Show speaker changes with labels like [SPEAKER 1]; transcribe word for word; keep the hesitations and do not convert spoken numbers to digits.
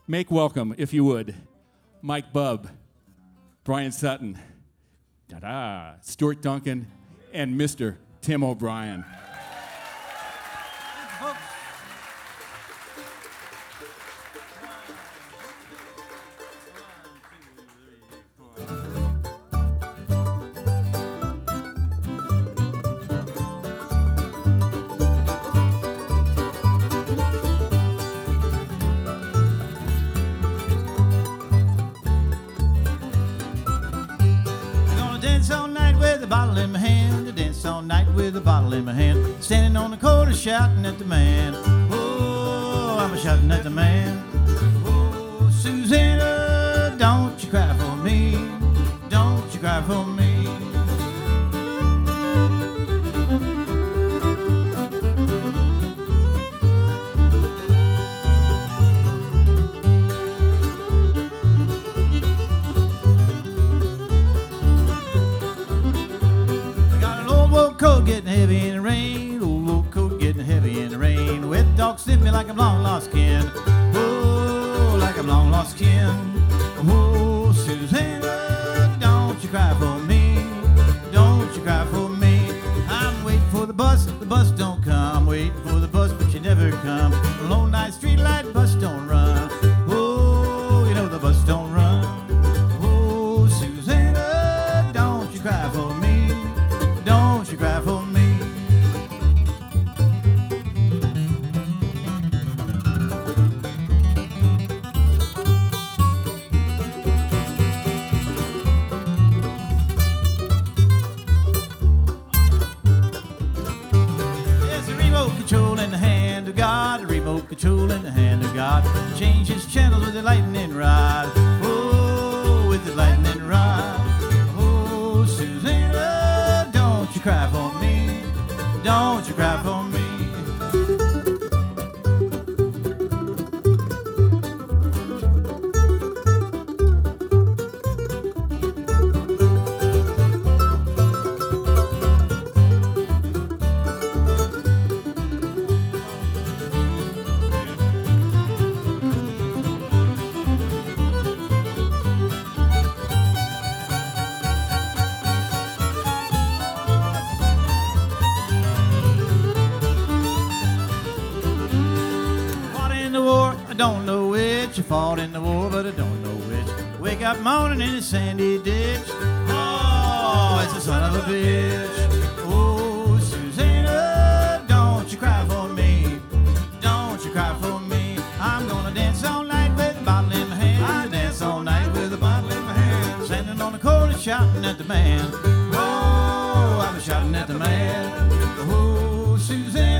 [SPEAKER 1] Make welcome, if you would, Mike Bubb, Brian Sutton, ta-da, Stuart Duncan, and Mister Tim O'Brien.
[SPEAKER 2] Bottle in my hand, I dance all night with a bottle in my hand, standing on the corner shouting at the man. Oh, I'm a shouting at the man. Oh, Susanna, don't you cry for me, don't you cry for me. Getting heavy in the rain, old old coat getting heavy in the rain. Wet dog sniff me like I'm long lost kin. Oh, like I'm long lost kin. Oh, Susanna, don't you cry for me, don't you cry for me. I'm waiting for the bus, the bus don't come. Waiting for the bus, but you never come. A long night street light, bus don't run. Oh, you know the bus don't run. Oh, Susanna, don't you cry for me, don't you cry for me. There's a remote control in the hand of God, a remote control in the hand of God. Change his channels with the lightning rod. Oh, with the lightning rod. Oh, Susanna, don't you cry for me, don't you cry for me. I don't know which. I fought in the war, but I don't know which. Wake up morning in a sandy ditch. Oh, it's a son of a bitch. Oh, Susanna, don't you cry for me, don't you cry for me. I'm gonna dance all night with a bottle in my hand. I dance all night with a bottle in my hand, standing on the corner shouting at the man. Oh, I'm shouting at the man. Oh, Susanna.